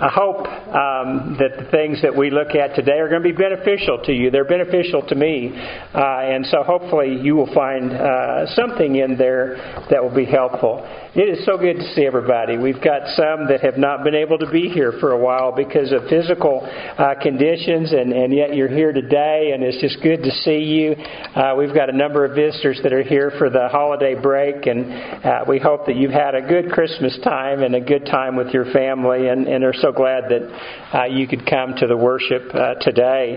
I hope that the things that we look at today are going to be beneficial to you. They're beneficial to me. And so hopefully you will find something in there that will be helpful. It is so good to see everybody. We've got some that have not been able to be here for a while because of physical conditions, and yet you're here today, and it's just good to see you. We've got a number of visitors that are here for the holiday break, and we hope that you've had a good Christmas time and a good time with your family, and are so glad that you could come to the worship today.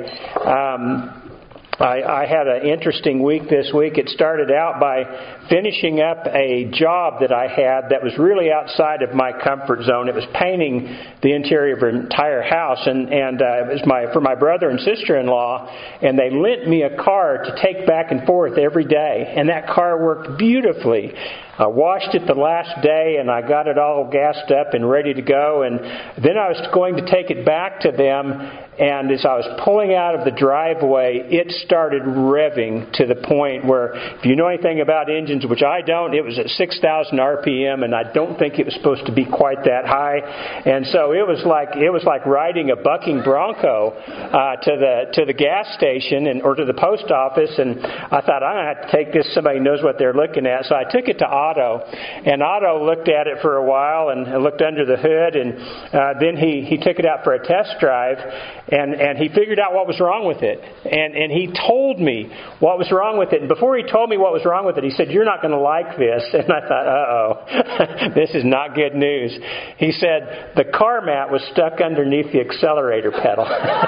I had an interesting week this week. It started out by finishing up a job that I had that was really outside of my comfort zone. It was painting the interior of an entire house, and it was for my brother and sister-in-law, and they lent me a car to take back and forth every day, and that car worked beautifully. I washed it the last day, and I got it all gassed up and ready to go, and then I was going to take it back to them, and as I was pulling out of the driveway, it started revving to the point where, if you know anything about engines, which I don't, it was at 6,000 RPM, and I don't think it was supposed to be quite that high. And so it was like riding a bucking bronco to the gas station or to the post office. And I thought, I'm going to have to take this. Somebody knows what they're looking at. So I took it to Otto, and Otto looked at it for a while and looked under the hood, and then he took it out for a test drive. And he figured out what was wrong with it. And he told me what was wrong with it. And before he told me what was wrong with it, he said, "You're not going to like this." And I thought, uh-oh, this is not good news. He said the car mat was stuck underneath the accelerator pedal.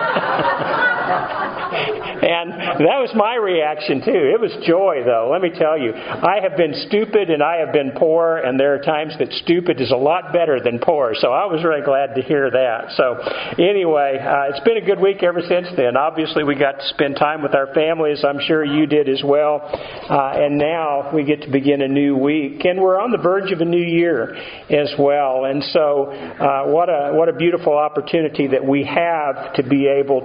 And that was my reaction too. It was joy, though. Let me tell you, I have been stupid and I have been poor, and there are times that stupid is a lot better than poor. So I was really glad to hear that. So anyway, it's been a good week ever since then. Obviously, we got to spend time with our families. I'm sure you did as well. And now we get to begin a new week, and we're on the verge of a new year as well. And so, what a beautiful opportunity that we have to be able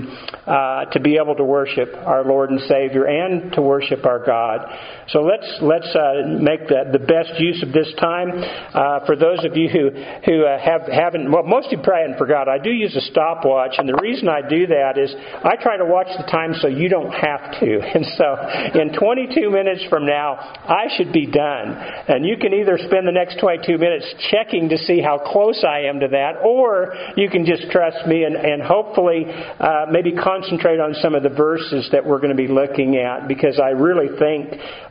to worship our Lord and Savior and to worship our God. So let's make the best use of this time. For those of you who haven't, well, most of you probably haven't forgot, I do use a stopwatch, and the reason I do that is I try to watch the time so you don't have to. And so in 22 minutes from now, I should be done. And you can either spend the next 22 minutes checking to see how close I am to that, or you can just trust me and hopefully maybe concentrate on some of the verses that we're going to be looking at, because I really think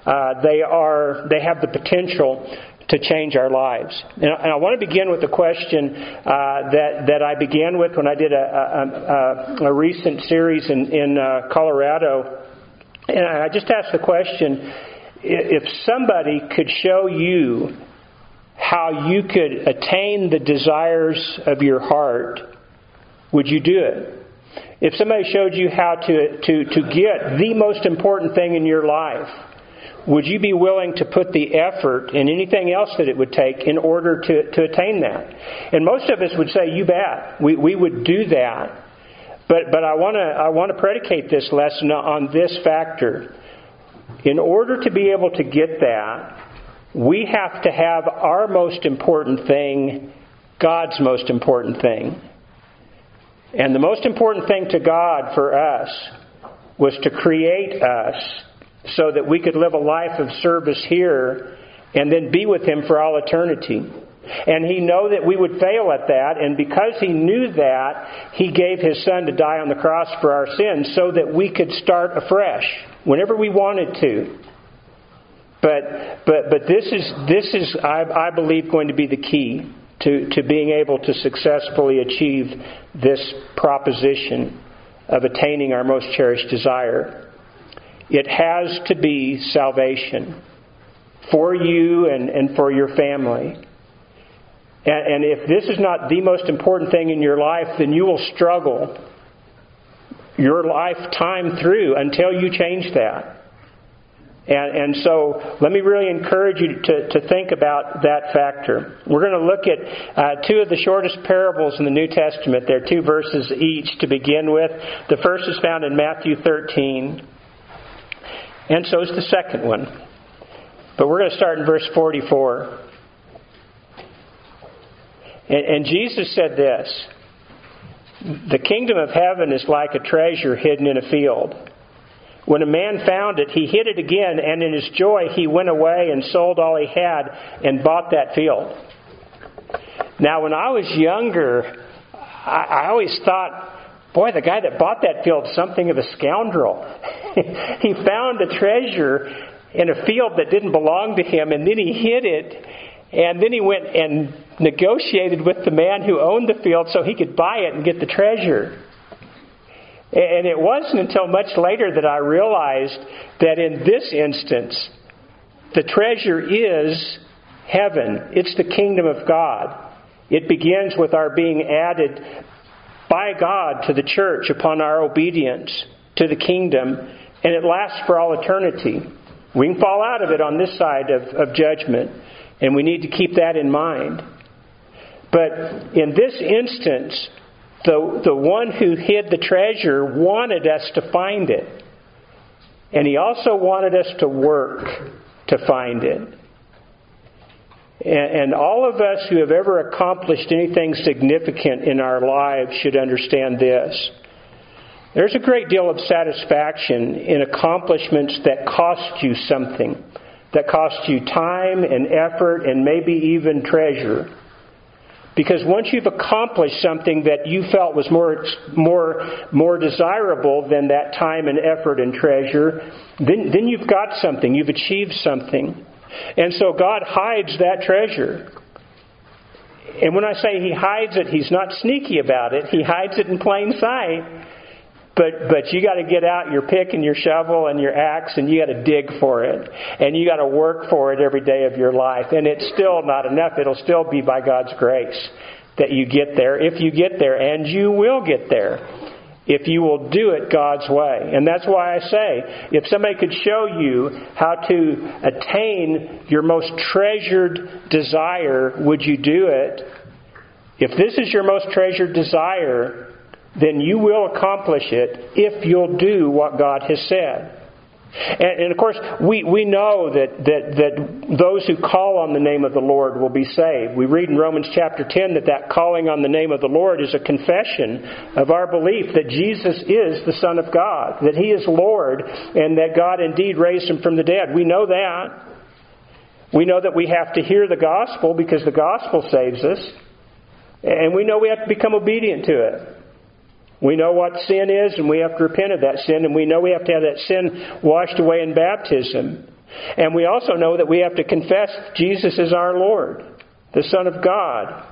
they have the potential to change our lives. And I want to begin with the question that I began with when I did a recent series in Colorado. And I just asked the question, if somebody could show you how you could attain the desires of your heart, would you do it? If somebody showed you how to get the most important thing in your life, would you be willing to put the effort and anything else that it would take in order to attain that? And most of us would say, you bet. We would do that. But I want to predicate this lesson on this factor. In order to be able to get that, we have to have our most important thing, God's most important thing. And the most important thing to God for us was to create us so that we could live a life of service here and then be with Him for all eternity. And He knew that we would fail at that, and because He knew that, He gave His Son to die on the cross for our sins so that we could start afresh whenever we wanted to. But this is I believe going to be the key to being able to successfully achieve this proposition of attaining our most cherished desire. It has to be salvation for you and for your family. And if this is not the most important thing in your life, then you will struggle your lifetime through until you change that. And so let me really encourage you to think about that factor. We're going to look at two of the shortest parables in the New Testament. They're 2 verses each to begin with. The first is found in Matthew 13. And so is the second one. But we're going to start in verse 44. And Jesus said this, "The kingdom of heaven is like a treasure hidden in a field. When a man found it, he hid it again, and in his joy he went away and sold all he had and bought that field." Now, when I was younger, I always thought, boy, the guy that bought that field is something of a scoundrel. He found a treasure in a field that didn't belong to him, and then he hid it, and then he went and negotiated with the man who owned the field so he could buy it and get the treasure. And it wasn't until much later that I realized that in this instance, the treasure is heaven. It's the kingdom of God. It begins with our being added by God to the church upon our obedience to the kingdom, and it lasts for all eternity. We can fall out of it on this side of judgment, and we need to keep that in mind. But in this instance, the one who hid the treasure wanted us to find it. And he also wanted us to work to find it. And all of us who have ever accomplished anything significant in our lives should understand this. There's a great deal of satisfaction in accomplishments that cost you something, that cost you time and effort and maybe even treasure. Because once you've accomplished something that you felt was more desirable than that time and effort and treasure, then you've got something, you've achieved something. And so God hides that treasure. And when I say He hides it, He's not sneaky about it. He hides it in plain sight. But you got to get out your pick and your shovel and your axe, and you got to dig for it. And you got to work for it every day of your life. And it's still not enough. It'll still be by God's grace that you get there, if you get there. And you will get there if you will do it God's way. And that's why I say, if somebody could show you how to attain your most treasured desire, would you do it? If this is your most treasured desire, then you will accomplish it if you'll do what God has said. And of course, we know that those who call on the name of the Lord will be saved. We read in Romans chapter 10 that calling on the name of the Lord is a confession of our belief that Jesus is the Son of God, that He is Lord, and that God indeed raised Him from the dead. We know that. We know that we have to hear the gospel because the gospel saves us. And we know we have to become obedient to it. We know what sin is, and we have to repent of that sin, and we know we have to have that sin washed away in baptism. And we also know that we have to confess Jesus as our Lord, the Son of God.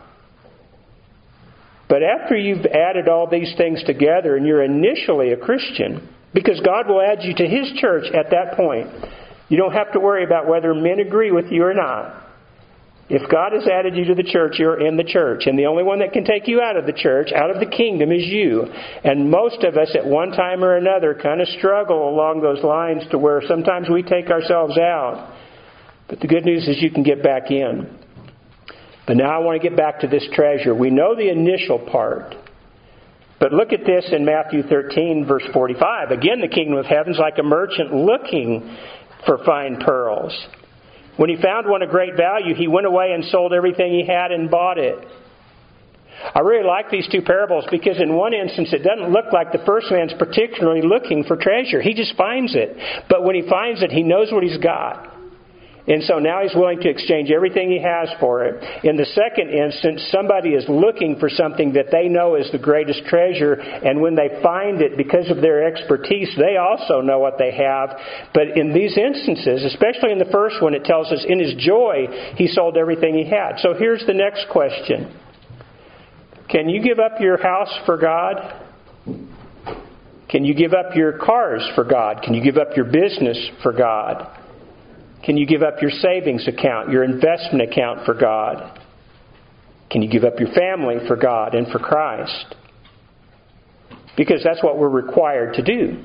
But after you've added all these things together, and you're initially a Christian, because God will add you to His church at that point, you don't have to worry about whether men agree with you or not. If God has added you to the church, you're in the church. And the only one that can take you out of the church, out of the kingdom, is you. And most of us at one time or another kind of struggle along those lines to where sometimes we take ourselves out. But the good news is you can get back in. But now I want to get back to this treasure. We know the initial part. But look at this in Matthew 13, verse 45. Again, the kingdom of heaven is like a merchant looking for fine pearls. When he found one of great value, he went away and sold everything he had and bought it. I really like these two parables because in one instance it doesn't look like the first man's particularly looking for treasure. He just finds it. But when he finds it, he knows what he's got. And so now he's willing to exchange everything he has for it. In the second instance, somebody is looking for something that they know is the greatest treasure. And when they find it, because of their expertise, they also know what they have. But in these instances, especially in the first one, it tells us in his joy, he sold everything he had. So here's the next question. Can you give up your house for God? Can you give up your cars for God? Can you give up your business for God? Can you give up your savings account, your investment account for God? Can you give up your family for God and for Christ? Because that's what we're required to do.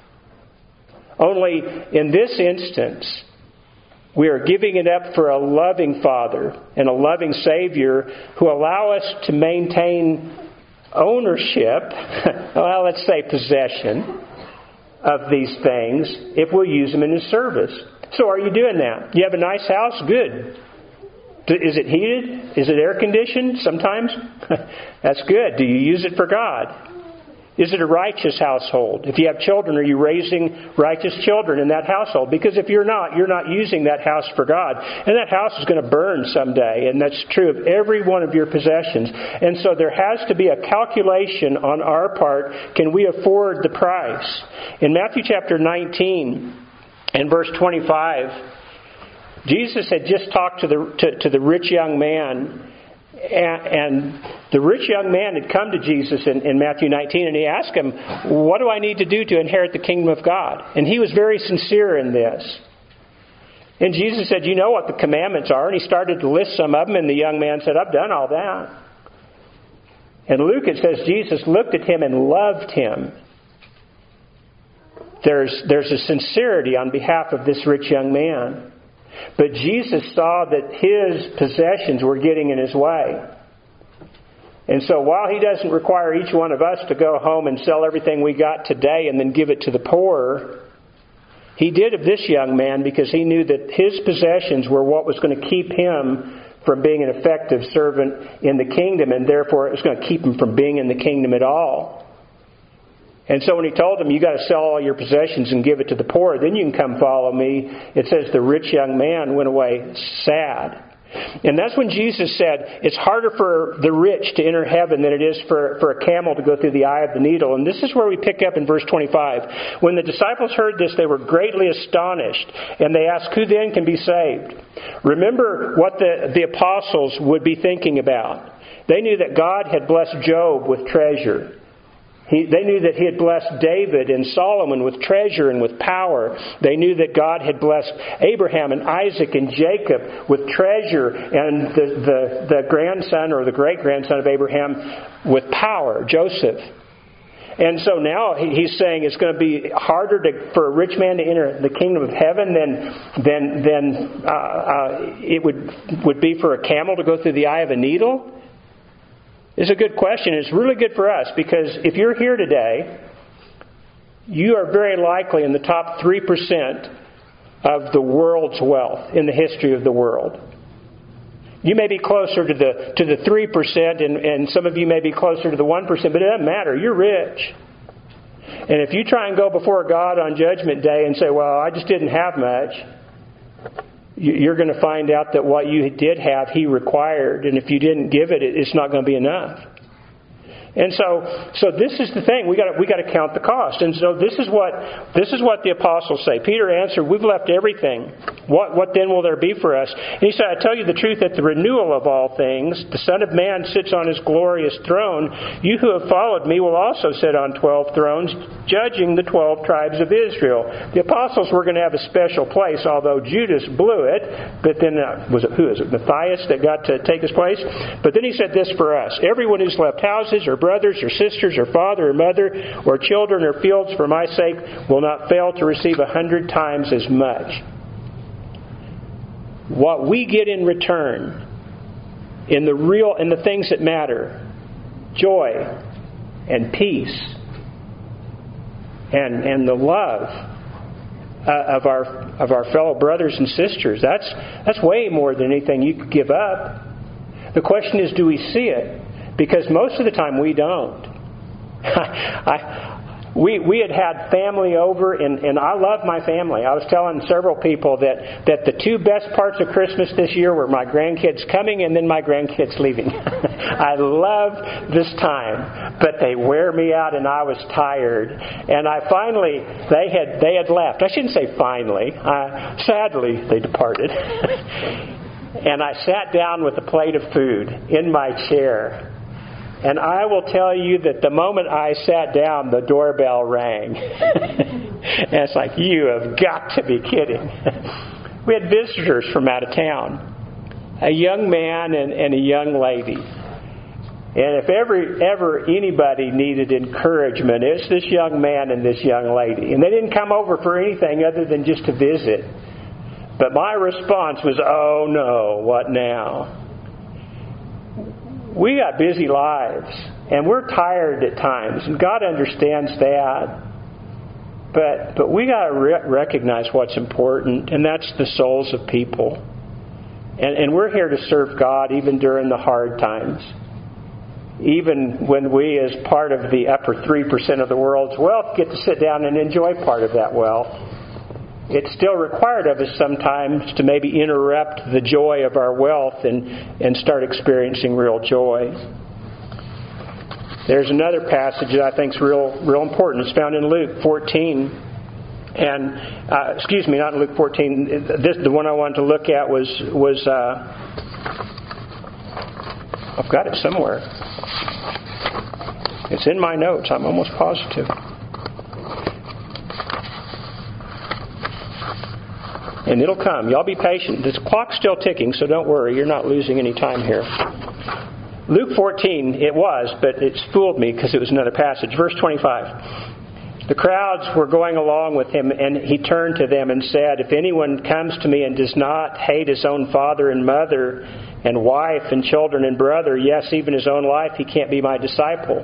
Only in this instance, we are giving it up for a loving Father and a loving Savior who allow us to maintain ownership, well, let's say possession, of these things if we'll use them in His service. So are you doing that? You have a nice house? Good. Is it heated? Is it air conditioned sometimes? That's good. Do you use it for God? Is it a righteous household? If you have children, are you raising righteous children in that household? Because if you're not using that house for God. And that house is going to burn someday. And that's true of every one of your possessions. And so there has to be a calculation on our part. Can we afford the price? In Matthew chapter 19 and verse 25, Jesus had just talked to the rich young man. And the rich young man had come to Jesus in Matthew 19, and he asked him, what do I need to do to inherit the kingdom of God? And he was very sincere in this. And Jesus said, you know what the commandments are? And he started to list some of them, and the young man said, I've done all that. And Luke, it says, Jesus looked at him and loved him. There's a sincerity on behalf of this rich young man. But Jesus saw that his possessions were getting in his way. And so while he doesn't require each one of us to go home and sell everything we got today and then give it to the poor, he did of this young man because he knew that his possessions were what was going to keep him from being an effective servant in the kingdom, and therefore it was going to keep him from being in the kingdom at all. And so when he told him, you got to sell all your possessions and give it to the poor, then you can come follow me, it says the rich young man went away sad. And that's when Jesus said, it's harder for the rich to enter heaven than it is for a camel to go through the eye of the needle. And this is where we pick up in verse 25. When the disciples heard this, they were greatly astonished, and they asked, who then can be saved? Remember what the apostles would be thinking about. They knew that God had blessed Job with treasure. They knew that He had blessed David and Solomon with treasure and with power. They knew that God had blessed Abraham and Isaac and Jacob with treasure, and the grandson or the great-grandson of Abraham with power, Joseph. And so now he's saying it's going to be harder for a rich man to enter the kingdom of heaven than it would be for a camel to go through the eye of a needle. It's a good question. It's really good for us because if you're here today, you are very likely in the top 3% of the world's wealth in the history of the world. You may be closer to the 3%, and some of you may be closer to the 1%, but it doesn't matter. You're rich. And if you try and go before God on Judgment Day and say, well, I just didn't have much, you're going to find out that what you did have, He required. And if you didn't give it, it's not going to be enough. And so this is the thing. We got to count the cost. And so this is what the apostles say. Peter answered, we've left everything. What then will there be for us? And he said, I tell you the truth, at the renewal of all things, the Son of Man sits on His glorious throne. You who have followed me will also sit on 12 thrones, judging the 12 tribes of Israel. The apostles were going to have a special place, although Judas blew it. But then, who is it? Matthias that got to take his place? But then he said this for us. Everyone who's left houses or brothers or sisters or father or mother or children or fields for my sake will not fail to receive 100 times as much. What we get in return in the things that matter, joy and peace and the love of our fellow brothers and sisters, that's way more than anything you could give up. The question is, do we see it? Because most of the time we don't. We had family over, and I love my family. I was telling several people that the two best parts of Christmas this year were my grandkids coming and then my grandkids leaving. I love this time, but they wear me out, and I was tired. And they had left. I shouldn't say finally. Sadly, they departed. And I sat down with a plate of food in my chair. And I will tell you that the moment I sat down, the doorbell rang. And it's like, you have got to be kidding. We had visitors from out of town. A young man and a young lady. And if ever anybody needed encouragement, it's this young man and this young lady. And they didn't come over for anything other than just to visit. But my response was, oh no, what now? We got busy lives, and we're tired at times, and God understands that. But we got to recognize what's important, and that's the souls of people. And we're here to serve God even during the hard times. Even when we, as part of the upper 3% of the world's wealth, get to sit down and enjoy part of that wealth, it's still required of us sometimes to maybe interrupt the joy of our wealth and start experiencing real joy. There's another passage that I think is real important. It's found in Luke 14. And, not in Luke 14. The one I wanted to look at was I've got it somewhere. It's in my notes. I'm almost positive. And it'll come. Y'all be patient. This clock's still ticking, so don't worry. You're not losing any time here. Luke 14, it was, but it's fooled me because it was another passage. Verse 25. The crowds were going along with him, and he turned to them and said, "If anyone comes to me and does not hate his own father and mother and wife and children and brother, yes, even his own life, he can't be my disciple."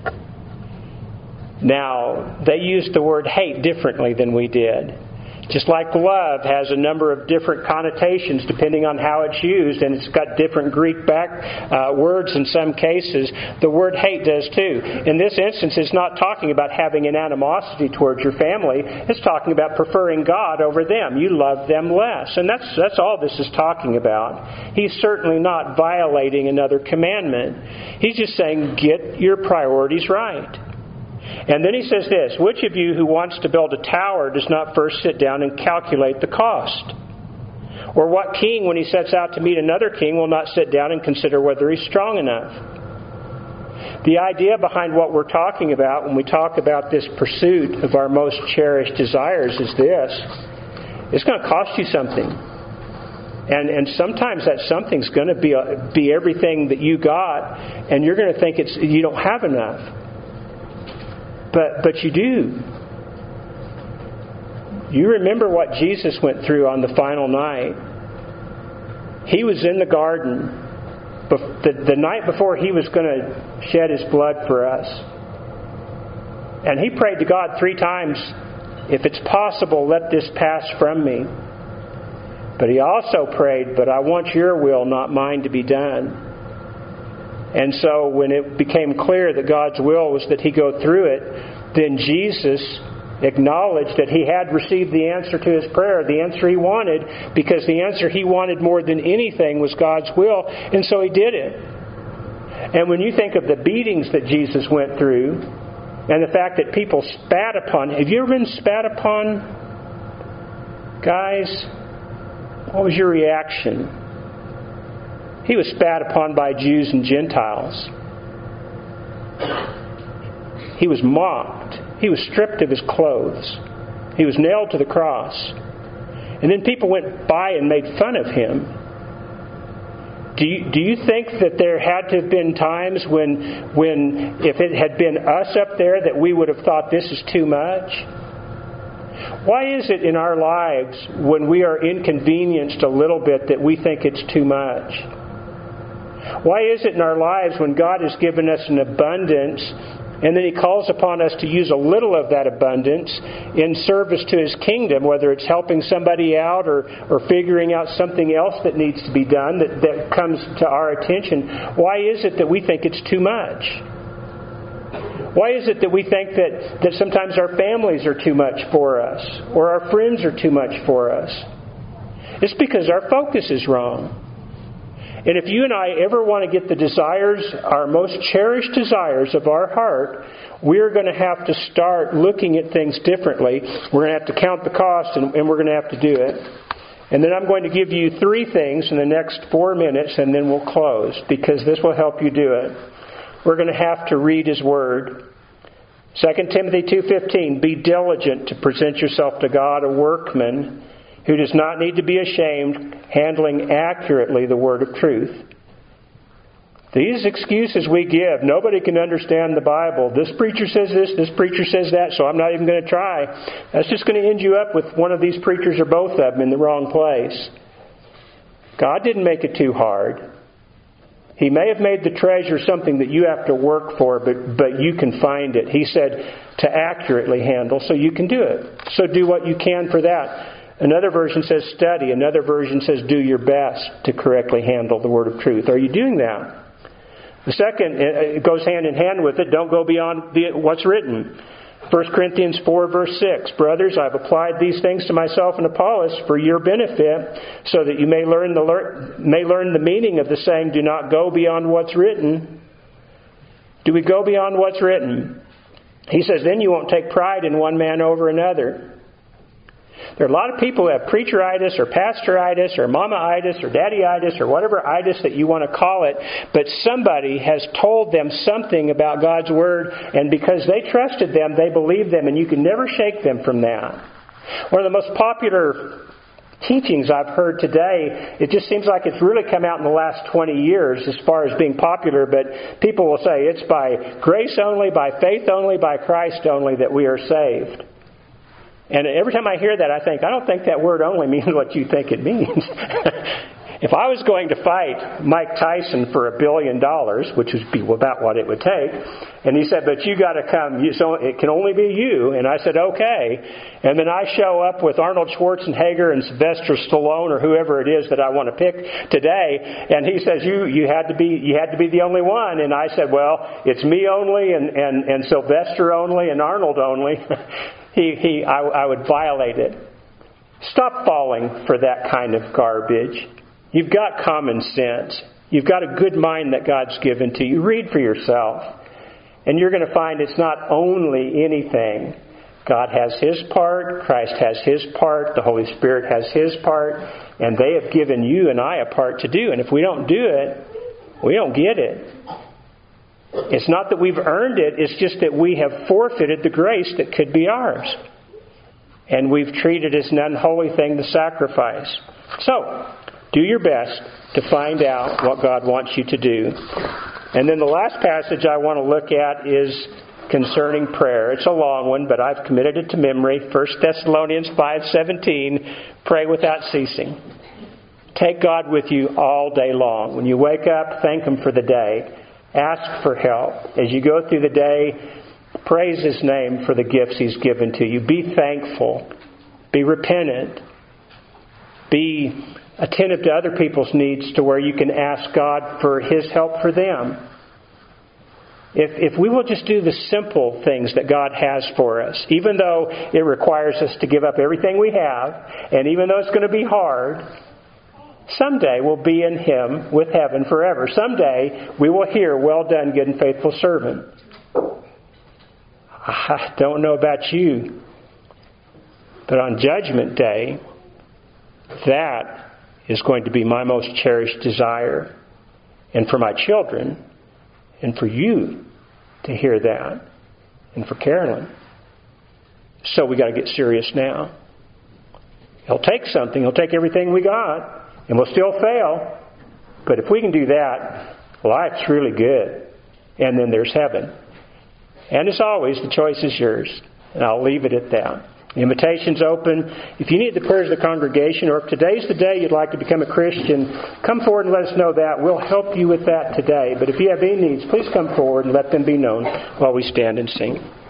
Now, they used the word hate differently than we did. Just like love has a number of different connotations depending on how it's used, and it's got different Greek words in some cases, the word hate does too. In this instance, it's not talking about having an animosity towards your family. It's talking about preferring God over them. You love them less. And that's all this is talking about. He's certainly not violating another commandment. He's just saying, get your priorities right. And then he says this, "Which of you who wants to build a tower does not first sit down and calculate the cost? Or what king, when he sets out to meet another king, will not sit down and consider whether he's strong enough?" The idea behind what we're talking about when we talk about this pursuit of our most cherished desires is this. It's going to cost you something. And sometimes that something's going to be everything that you got, and you're going to think you don't have enough. But you do. You remember what Jesus went through on the final night. He was in the garden the night before he was going to shed his blood for us. And he prayed to God 3 times, "If it's possible, let this pass from me." But he also prayed, "But I want your will, not mine, to be done." And so when it became clear that God's will was that he go through it, then Jesus acknowledged that he had received the answer to his prayer, the answer he wanted, because the answer he wanted more than anything was God's will, and so he did it. And when you think of the beatings that Jesus went through, and the fact that people spat upon him, have you ever been spat upon? Guys, what was your reaction? He was spat upon by Jews and Gentiles. He was mocked. He was stripped of his clothes. He was nailed to the cross. And then people went by and made fun of him. Do you think that there had to have been times when if it had been us up there, that we would have thought this is too much? Why is it in our lives when we are inconvenienced a little bit that we think it's too much? Why is it in our lives when God has given us an abundance and then He calls upon us to use a little of that abundance in service to His kingdom, whether it's helping somebody out or figuring out something else that needs to be done that comes to our attention? Why is it that we think it's too much? Why is it that we think that sometimes our families are too much for us or our friends are too much for us? It's because our focus is wrong. And if you and I ever want to get the desires, our most cherished desires of our heart, we're going to have to start looking at things differently. We're going to have to count the cost, and we're going to have to do it. And then I'm going to give you 3 things in the next 4 minutes, and then we'll close, because this will help you do it. We're going to have to read His Word. 2 Timothy 2:15, "Be diligent to present yourself to God, a workman who does not need to be ashamed, handling accurately the word of truth." These excuses we give, nobody can understand the Bible. This preacher says this preacher says that, so I'm not even going to try. That's just going to end you up with one of these preachers or both of them in the wrong place. God didn't make it too hard. He may have made the treasure something that you have to work for, but you can find it. He said to accurately handle, so you can do it. So do what you can for that. Another version says study. Another version says do your best to correctly handle the word of truth. Are you doing that? The second, it goes hand in hand with it, don't go beyond what's written. 1 Corinthians 4 verse 6, brothers, I've applied these things to myself and Apollos for your benefit, so that you may learn the meaning of the saying, do not go beyond what's written. Do we go beyond what's written? He says, then you won't take pride in one man over another. There are a lot of people who have preacheritis or pastoritis or mama-itis or daddy-itis or whatever itis that you want to call it, but somebody has told them something about God's Word, and because they trusted them, they believed them, and you can never shake them from that. One of the most popular teachings I've heard today, it just seems like it's really come out in the last 20 years as far as being popular, but people will say it's by grace only, by faith only, by Christ only that we are saved. And every time I hear that, I think, I don't think that word only means what you think it means. If I was going to fight Mike Tyson for $1 billion, which would be about what it would take, and he said, but you got to come, so it can only be you. And I said, okay. And then I show up with Arnold Schwarzenegger and Sylvester Stallone or whoever it is that I want to pick today. And he says, you had to be the only one. And I said, well, it's me only and Sylvester only and Arnold only. I would violate it. Stop falling for that kind of garbage. You've got common sense. You've got a good mind that God's given to you. Read for yourself. And you're going to find it's not only anything. God has His part. Christ has His part. The Holy Spirit has His part. And they have given you and I a part to do. And if we don't do it, we don't get it. It's not that we've earned it. It's just that we have forfeited the grace that could be ours. And we've treated it as an unholy thing to sacrifice. So, do your best to find out what God wants you to do. And then the last passage I want to look at is concerning prayer. It's a long one, but I've committed it to memory. 1 Thessalonians 5:17, pray without ceasing. Take God with you all day long. When you wake up, thank Him for the day. Ask for help. As you go through the day, praise His name for the gifts He's given to you. Be thankful. Be repentant. Be attentive to other people's needs to where you can ask God for His help for them. If we will just do the simple things that God has for us, even though it requires us to give up everything we have, and even though it's going to be hard, someday we'll be in Him with heaven forever. Someday we will hear, well done, good and faithful servant. I don't know about you, but on Judgment Day, that is going to be my most cherished desire. And for my children, and for you to hear that, and for Carolyn. So we got to get serious now. He'll take something. He'll take everything we got, and we'll still fail. But if we can do that, life's really good. And then there's heaven. And as always, the choice is yours. And I'll leave it at that. The invitation's open. If you need the prayers of the congregation, or if today's the day you'd like to become a Christian, come forward and let us know that. We'll help you with that today. But if you have any needs, please come forward and let them be known while we stand and sing.